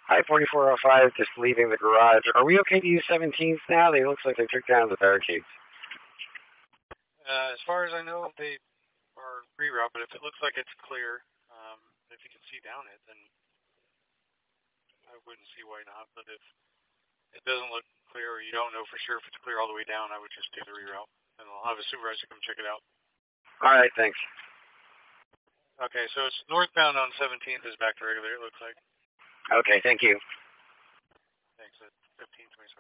Hi, 4405, just leaving the garage. Are we okay to use 17s now? They looks like they took down the barricades. As far as I know, they are reroute, but if it looks like it's clear, if you can see down it, then I wouldn't see why not. But if it doesn't look clear or you don't know for sure if it's clear all the way down, I would just do the reroute. And I'll have a supervisor come check it out. All right, thanks. Okay, so it's northbound on 17th is back to regular, it looks like. Okay, thank you. Thanks, at 1527.